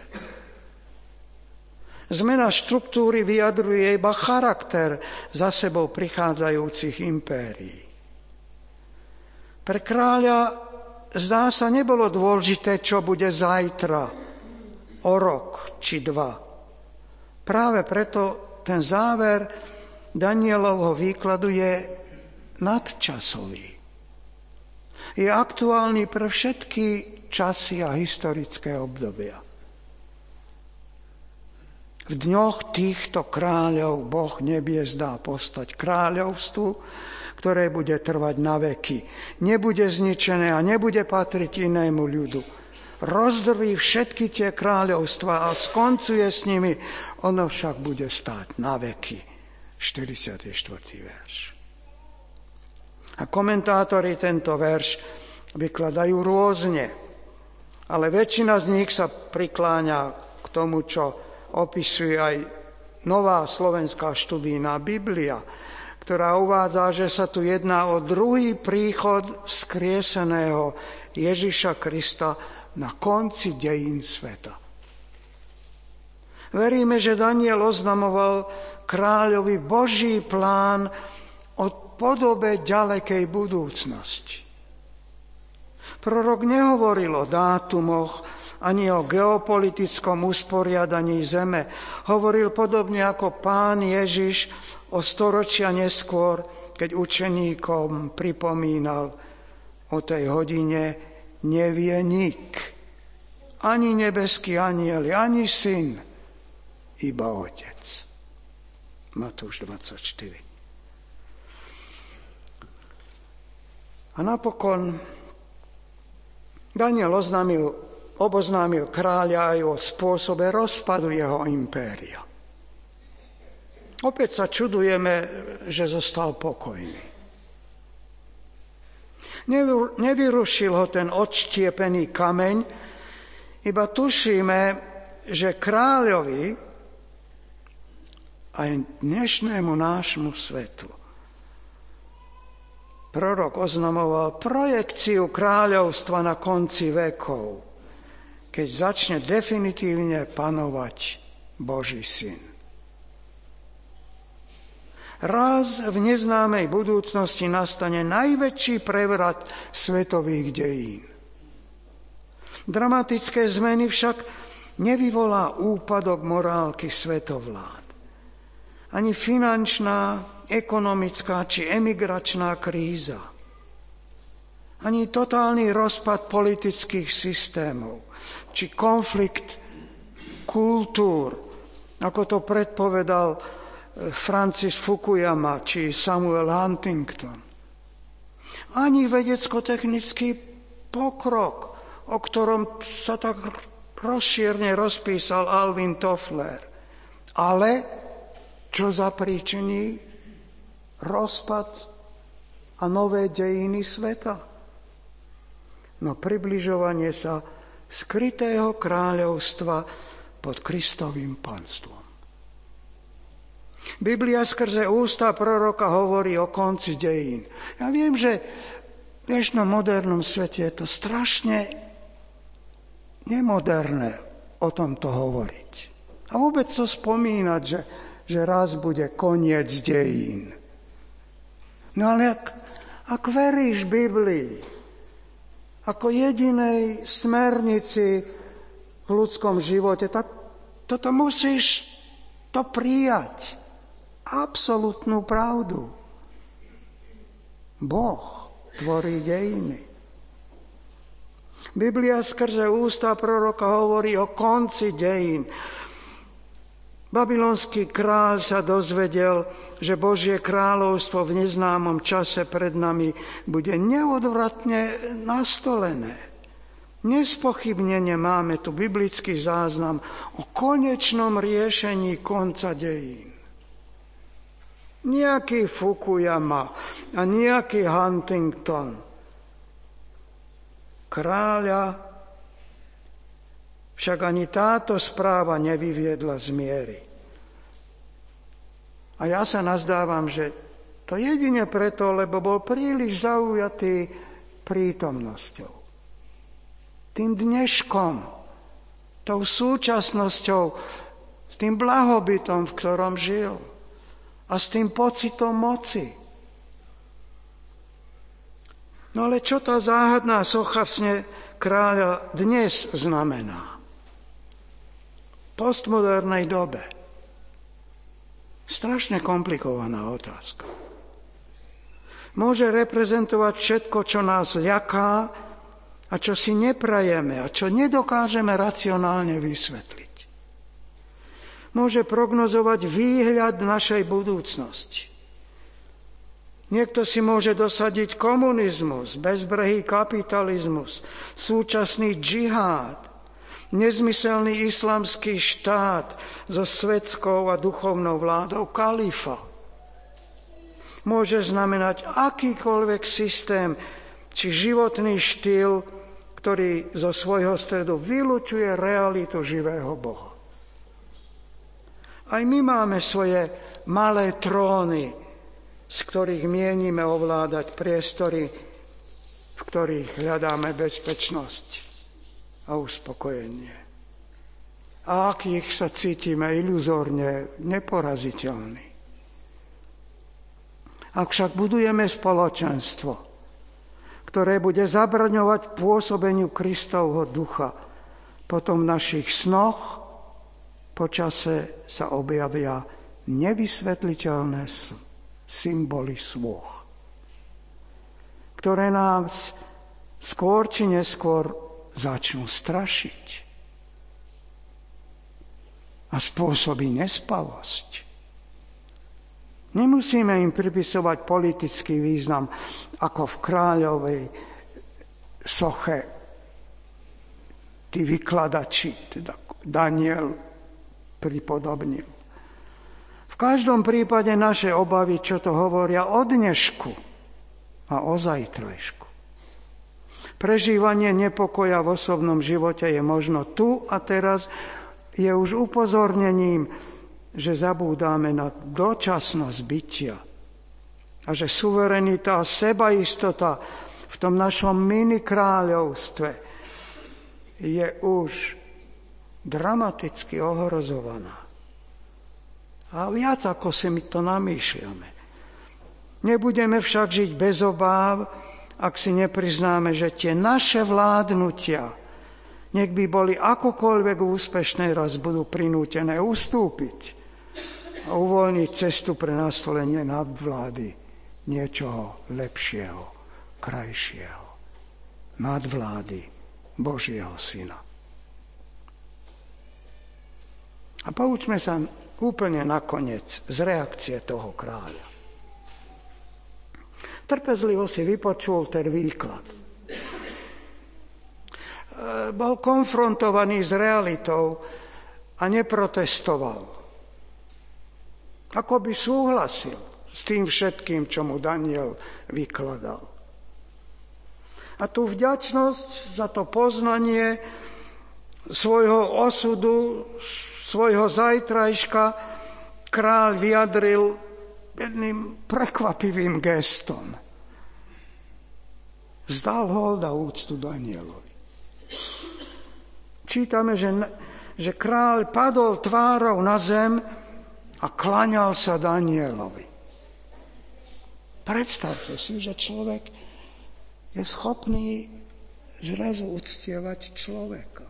[SPEAKER 3] Zmena štruktúry vyjadruje iba charakter za sebou prichádzajúcich impérií. Pre kráľa zdá sa nebolo dôležité, čo bude zajtra, o rok či dva. Práve preto ten záver Danielovho výkladu je nadčasový. Je aktuálny pre všetky časy a historické obdobia. V dňoch týchto kráľov Boh nebies dá postať kráľovstvu, ktoré bude trvať na veky. Nebude zničené a nebude patriť inému ľudu. Rozdrví všetky tie kráľovstvá a skoncuje s nimi, ono však bude stáť na veky. štyridsiaty štvrtý verš. A komentátori tento verš vykladajú rôzne, ale väčšina z nich sa prikláňa k tomu, čo opisuje aj nová slovenská študijná Biblia, ktorá uvádza, že sa tu jedná o druhý príchod vzkrieseného Ježiša Krista na konci dejín sveta. Veríme, že Daniel oznamoval kráľovi Boží plán o podobe ďalekej budúcnosti. Prorok nehovoril o dátumoch, ani o geopolitickom usporiadaní zeme. Hovoril podobne ako Pán Ježiš o storočia neskôr, keď učeníkom pripomínal o tej hodine nevie nik, ani nebeský anjeli, ani syn, iba Otec. Matúš dvadsaťštyri. A napokon Daniel oznámil oboznámil kráľa aj o spôsobe rozpadu jeho impéria. Opäť sa čudujeme, že zostal pokojný. Nevyrušil ho ten odštiepený kameň, iba tušíme, že kráľovi aj dnešnému nášmu svetu prorok oznamoval projekciu kráľovstva na konci vekov, keď začne definitívne panovať Boží syn. Raz v neznámej budúcnosti nastane najväčší prevrat svetových dejín. Dramatické zmeny však nevyvolá úpadok morálky svetovlád. Ani finančná, ekonomická či emigračná kríza. Ani totálny rozpad politických systémov či konflikt kultúr, ako to predpovedal Francis Fukuyama či Samuel Huntington. Ani vedecko-technický pokrok, o ktorom sa tak rozšierne rozpísal Alvin Toffler. Ale čo zapríčiní rozpad a nové dejiny sveta? No približovanie sa skrytého kráľovstva pod Kristovým panstvom. Biblia skrze ústa proroka hovorí o konci dejín. Ja viem, že v dnešnom modernom svete je to strašne nemoderné o tomto hovoriť. A vôbec to spomínať, že, že raz bude koniec dejín. No ale ak, ak veríš Biblii, ako jedinej smernici v ľudskom živote, tak toto musíš to prijať. Absolútnu pravdu. Boh tvorí dejiny. Biblia skrze ústa proroka hovorí o konci dejín. Babylonský kráľ sa dozvedel, že Božie kráľovstvo v neznámom čase pred nami bude neodvratne nastolené. Nespochybnene máme tu biblický záznam o konečnom riešení konca dejín. Nejaký Fukuyama a nejaký Huntington kráľa však ani táto správa nevyviedla z miery. A ja sa nazdávam, že to jedine preto, lebo bol príliš zaujatý prítomnosťou. Tým dneškom, tou súčasnosťou, s tým blahobytom, v ktorom žil a s tým pocitom moci. No ale čo tá záhadná socha v sne kráľa dnes znamená? V postmodernej dobe. Strašne komplikovaná otázka. Môže reprezentovať všetko, čo nás ľaká a čo si neprajeme a čo nedokážeme racionálne vysvetliť. Môže prognozovať výhľad našej budúcnosti. Niekto si môže dosadiť komunizmus, bezbrehý kapitalizmus, súčasný džihád, nezmyselný islamský štát so svetskou a duchovnou vládou kalifa. Môže znamenať akýkoľvek systém či životný štýl, ktorý zo svojho stredu vylučuje realitu živého Boha. Aj my máme svoje malé tróny, z ktorých mienime ovládať priestory, v ktorých hľadáme bezpečnosť a uspokojenie. A akých sa cítime iluzórne neporaziteľní. Ak však budujeme spoločenstvo, ktoré bude zabraňovať pôsobeniu Kristovho ducha, potom v našich snoch počase sa objavia nevysvetliteľné symboly svôch, ktoré nás skôr či neskôr začnú strašiť a spôsobí nespavosť. Nemusíme im pripisovať politický význam, ako v kráľovej soche tí vykladači, teda Daniel pripodobnil. V každom prípade naše obavy, čo to hovoria o dnešku a o zajtrajšku. Prežívanie nepokoja v osobnom živote je možno tu a teraz, je už upozornením, že zabúdame na dočasnosť bytia a že suverenita a sebaistota v tom našom mini kráľovstve je už dramaticky ohrozovaná. A viac ako si my to namýšľame. Nebudeme však žiť bez obáv, ak si nepriznáme, že tie naše vládnutia, nech by boli akokoľvek úspešné, raz budú prinútené ustúpiť a uvoľniť cestu pre nastolenie nadvlády niečoho lepšieho, krajšieho. Nadvlády Božieho Syna. A poučme sa úplne nakoniec z reakcie toho kráľa. Trpezlivo si vypočul ten výklad. Bol konfrontovaný s realitou a neprotestoval. Ako by súhlasil s tým všetkým, čo mu Daniel vykladal. A tú vďačnosť za to poznanie svojho osudu, svojho zajtrajška kráľ vyjadril jedným prekvapivým gestom. Vzdal hold a úctu Danielovi. Čítame, že, že kráľ padol tvárou na zem a klaňal sa Danielovi. Predstavte si, že človek je schopný zrazu uctievať človeka.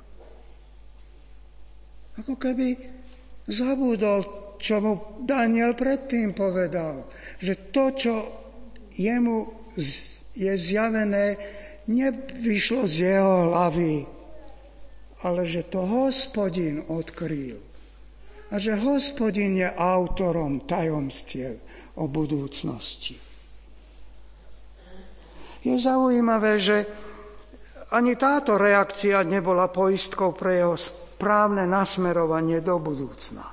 [SPEAKER 3] Ako keby zabudol, čo mu Daniel predtým povedal, že to, čo jemu je zjavené, nevyšlo z jeho hlavy, ale že to Hospodin odkryl. A že Hospodin je autorom tajomstiev o budúcnosti. Je zaujímavé, že ani táto reakcia nebola poistkou pre jeho správne nasmerovanie do budúcna.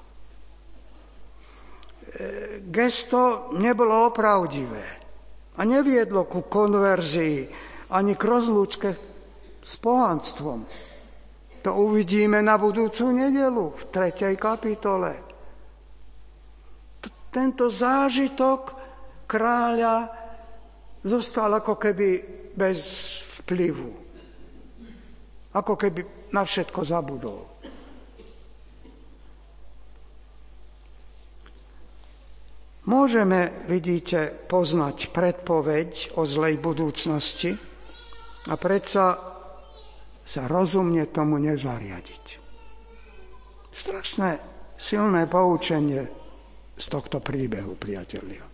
[SPEAKER 3] Gesto nebolo opravdivé a neviedlo ku konverzii ani k rozlúčke s pohanstvom. To uvidíme na budúcu nedeľu v tretej kapitole. tento zážitok kráľa zostal ako keby bez vplyvu. Ako keby na všetko zabudol. Môžeme, vidíte, poznať predpoveď o zlej budúcnosti a predsa sa rozumne tomu nezariadiť. Strašné silné poučenie z tohto príbehu, priatelia.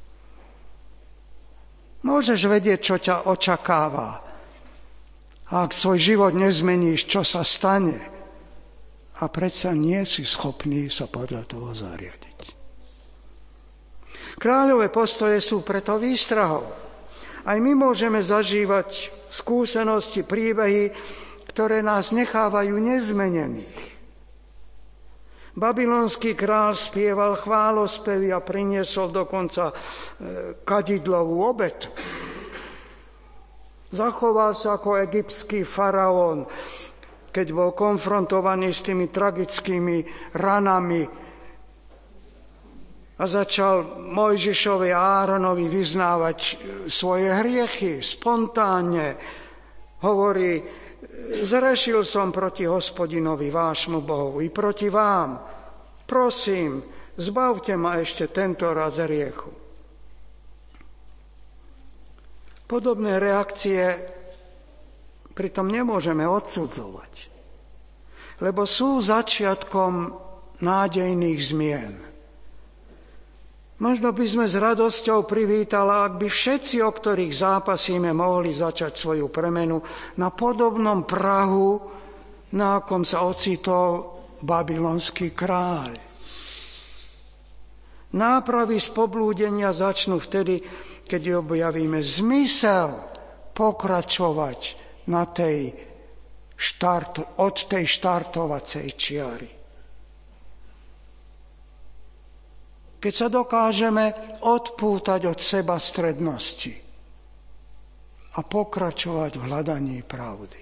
[SPEAKER 3] Môžeš vedieť, čo ťa očakáva. A ak svoj život nezmeníš, čo sa stane? A predsa nie si schopný sa podľa toho zariadiť. Kráľové postoje sú preto výstrahou. Aj my môžeme zažívať skúsenosti, príbehy, ktoré nás nechávajú nezmenených. Babylonský kráľ spieval chválospevy a priniesol dokonca kadidlovú obetu. Zachoval sa ako egyptský faraón, keď bol konfrontovaný s tými tragickými ranami a začal Mojžišovi a Áronovi vyznávať svoje hriechy spontánne. Hovorí: zrešil som proti Hospodinovi, vášmu Bohu, i proti vám. Prosím, zbavte ma ešte tento raz hriechu. Podobné reakcie pritom nemôžeme odsudzovať, lebo sú začiatkom nádejných zmien. Možno by sme s radosťou privítala, ak by všetci, o ktorých zápasíme, mohli začať svoju premenu na podobnom prahu, na akom sa ocitol babylonský kráľ. Nápravy z poblúdenia začnú vtedy, keď objavíme zmysel pokračovať na tej štart, od tej štartovacej čiary. Keď sa dokážeme odpútať od seba strednosti a pokračovať v hľadaní pravdy.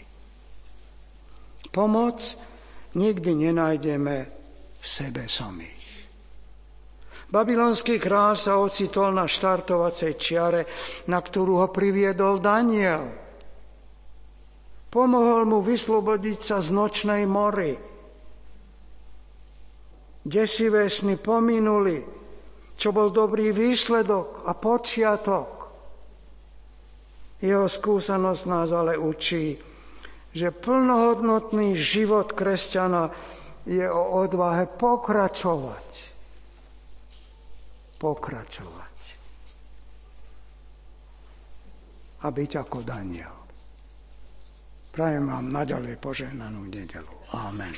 [SPEAKER 3] Pomoc nikdy nenájdeme v sebe samých. Babylonský kráľ sa ocitol na štartovacej čiare, na ktorú ho priviedol Daniel. Pomohol mu vyslobodiť sa z nočnej mory. Desivé sny pominuli, čo bol dobrý výsledok a počiatok. Jeho skúsenosť nás ale učí, že plnohodnotný život kresťana je o odvahe pokračovať. Pokračovať. A byť ako Daniel. Prajem vám naďalej požehnanú nedeľu. Amen.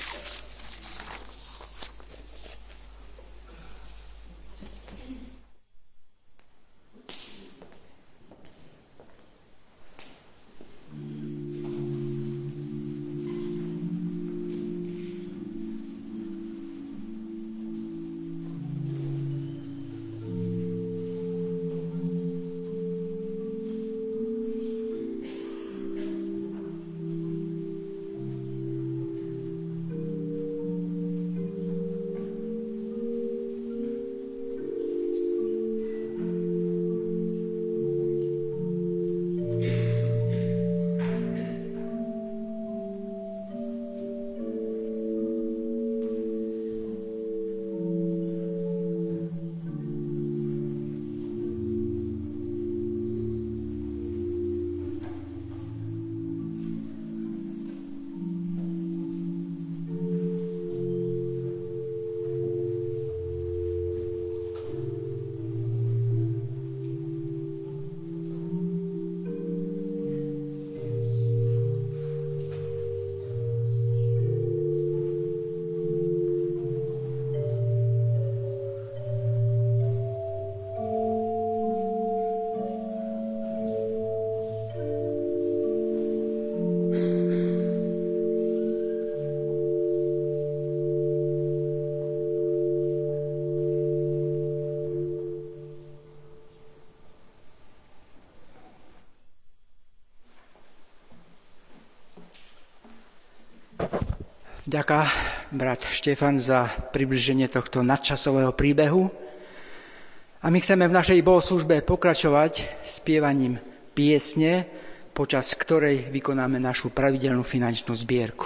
[SPEAKER 1] Ďakujem, brat Štefan, za približenie tohto nadčasového príbehu. A my chceme v našej bohoslužbe pokračovať spievaním piesne, počas ktorej vykonáme našu pravidelnú finančnú zbierku.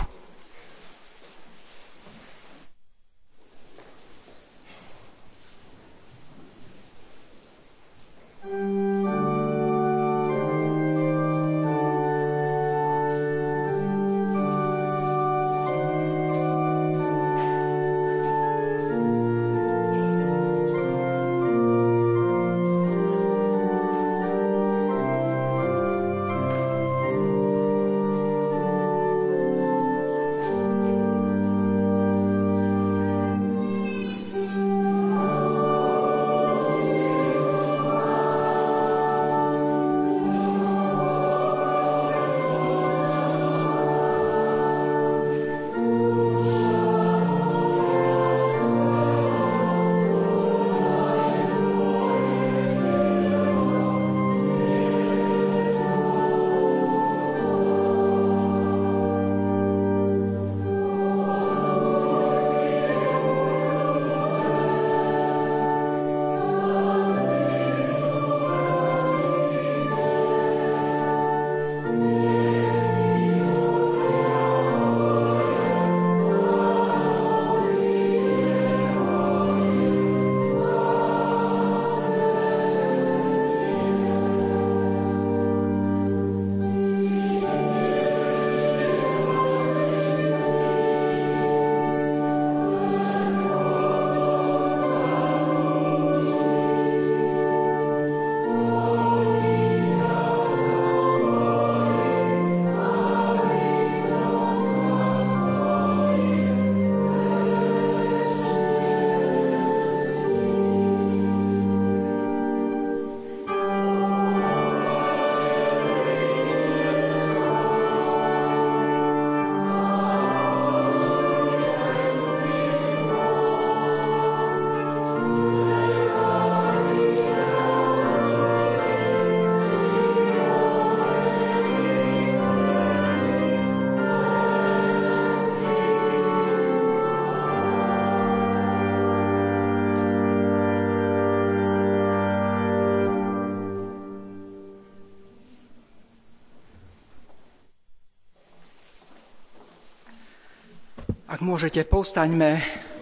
[SPEAKER 1] Ak môžete, povstaňme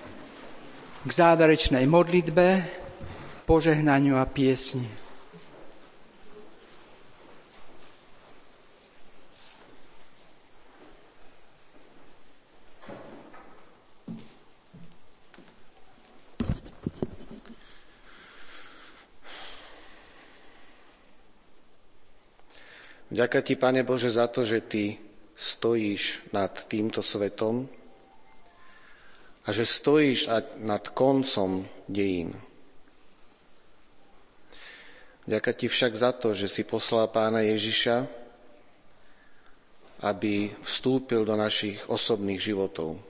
[SPEAKER 1] k záverečnej modlitbe, požehnaniu a piesni.
[SPEAKER 4] Ďakujem ti, Pane Bože, za to, že ty stojíš nad týmto svetom a že stojíš nad koncom dejín. Ďakujem ti však za to, že si poslal Pána Ježiša, aby vstúpil do našich osobných životov.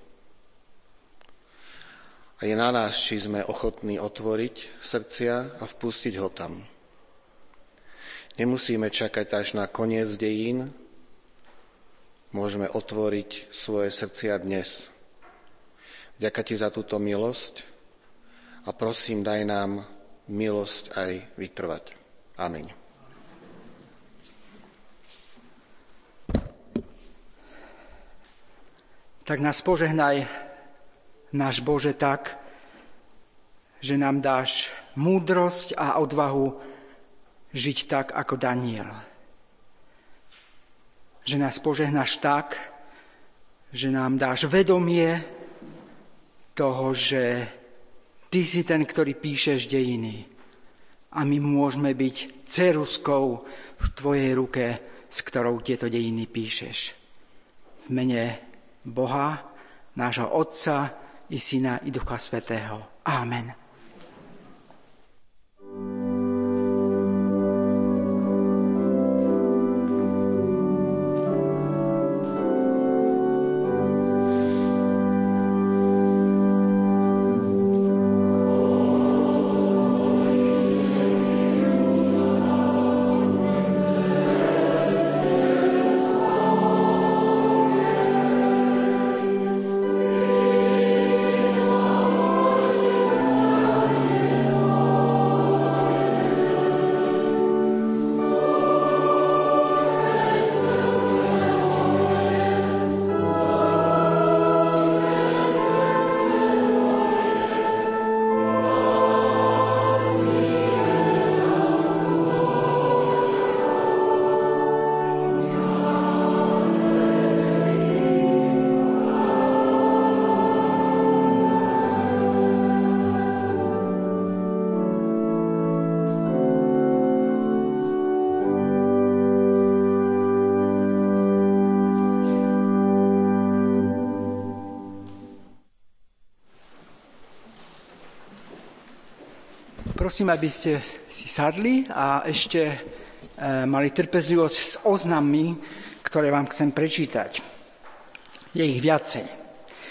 [SPEAKER 4] A je na nás, či sme ochotní otvoriť srdcia a vpustiť ho tam. Nemusíme čakať až na koniec dejín, môžeme otvoriť svoje srdcia dnes. Ďakujem ti za túto milosť a prosím, daj nám milosť aj vytrvať. Amen.
[SPEAKER 1] Tak nás požehnaj, náš Bože, tak, že nám dáš múdrosť a odvahu žiť tak, ako Daniel. Že nás požehnáš tak, že nám dáš vedomie toho, že ty si ten, ktorý píšeš dejiny. A my môžeme byť ceruskou v tvojej ruke, s ktorou tieto dejiny píšeš. V mene Boha, nášho Otca, i Syna, i Ducha Svätého. Amen. Prosím, aby ste si sadli a ešte e, mali trpezlivosť s oznammi, ktoré vám chcem prečítať. Je ich viacej. E,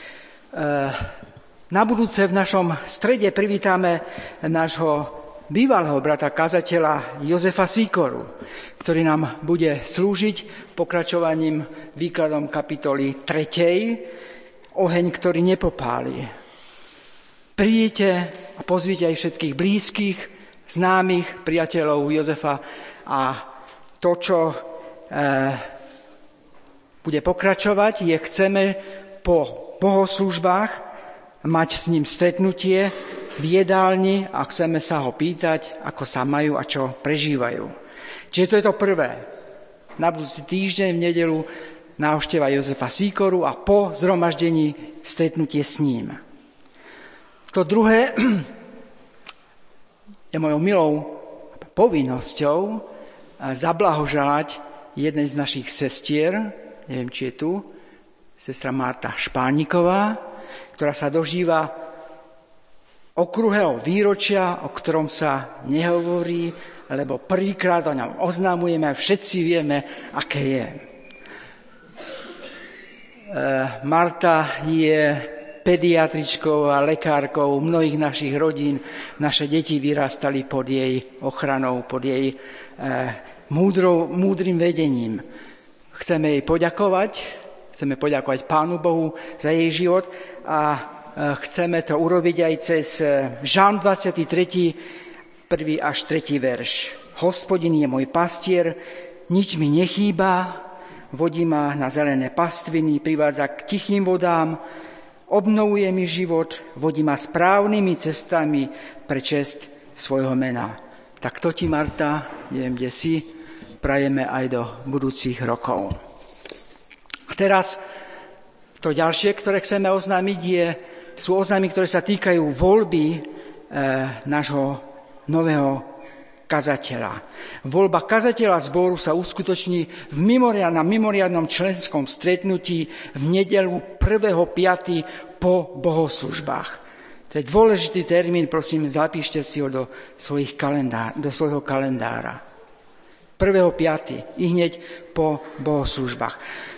[SPEAKER 1] na budúce v našom strede privítame nášho bývalého brata kazateľa Jozefa Sýkoru, ktorý nám bude slúžiť pokračovaním výkladom kapitoly tretej, Oheň, ktorý nepopáli. Príďte a pozvite aj všetkých blízkych, známych, priateľov Jozefa a to, čo e, bude pokračovať, je chceme po bohoslúžbách mať s ním stretnutie v jedálni a chceme sa ho pýtať, ako sa majú a čo prežívajú. Čiže to je to prvé. Na budúci týždeň v nedeľu návšteva Jozefa Sýkoru a po zhromaždení stretnutie s ním. To druhé je mojou milou povinnosťou zablahoželať jednej z našich sestier, neviem, či je tu, sestra Marta Špálniková, ktorá sa dožíva okruhého výročia, o ktorom sa nehovorí, lebo prvýkrát o ňom oznamujeme a všetci vieme, aké je. Marta je pediatričkou a lekárkou mnohých našich rodín. Naše deti vyrastali pod jej ochranou, pod jej múdrou, múdrym vedením. Chceme jej poďakovať, chceme poďakovať Pánu Bohu za jej život a chceme to urobiť aj cez Žalm dvadsiaty tretí, prvý až tretí verš. Hospodin je môj pastier, nič mi nechýba, vodí ma na zelené pastviny, privádza k tichým vodám, obnovuje mi život, vodí ma správnymi cestami pre česť svojho mena. Tak to ti, Marta, neviem, kde si, prajeme aj do budúcich rokov. A teraz to ďalšie, ktoré chceme oznámiť, je, sú oznámy, ktoré sa týkajú voľby e, nášho nového kazateľa. Voľba kazateľa zboru sa uskutoční v mimoriad, na mimoriadnom členskom stretnutí v nedeľu prvého piateho po bohoslužbách. To je dôležitý termín, prosím, zapíšte si ho do, svojich kalendár, do svojho kalendára. prvého piateho i hneď po bohoslužbách.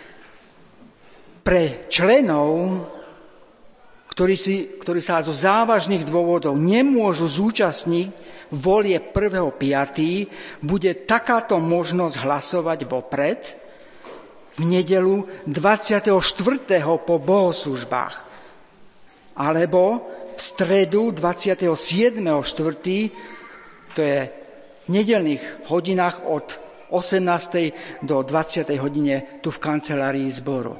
[SPEAKER 1] Pre členov, ktorí, si, ktorí sa zo závažných dôvodov nemôžu zúčastniť volie prvého piateho bude takáto možnosť hlasovať vopred v nedeľu dvadsiateho štvrtého po bohoslužbách alebo v stredu dvadsiateho siedmeho štvrtého to je v nedeľných hodinách od osemnástej do dvadsiatej hodine tu v kancelárii zboru.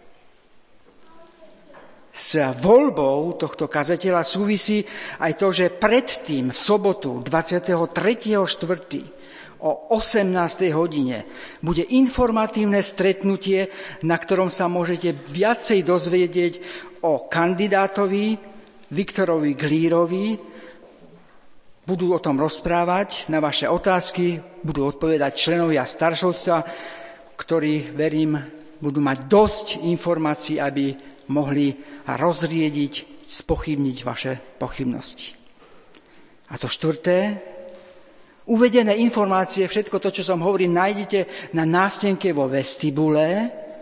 [SPEAKER 1] S voľbou tohto kazateľa súvisí aj to, že predtým v sobotu dvadsiateho tretieho štvrtého o osemnástej hodine bude informatívne stretnutie, na ktorom sa môžete viacej dozvedieť o kandidátovi Viktorovi Glírovi. Budú o tom rozprávať na vaše otázky, budú odpovedať členovia staršovstva, ktorí, verím, budú mať dosť informácií, aby mohli rozriediť, spochybniť vaše pochybnosti. A to štvrté, uvedené informácie, všetko to, čo som hovoril, nájdete na nástenke vo vestibule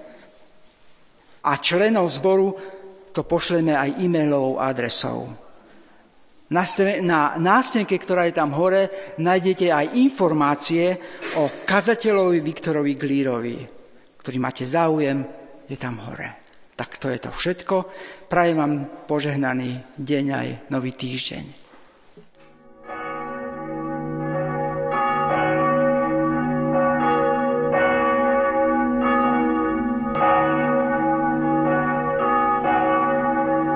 [SPEAKER 1] a členov zboru to pošleme aj e-mailovou adresou. Na, na nástenke, ktorá je tam hore, nájdete aj informácie o kazateľovi Viktorovi Glírovi, ktorý máte záujem, je tam hore. Tak to je to všetko. Prajem vám požehnaný deň aj nový týždeň.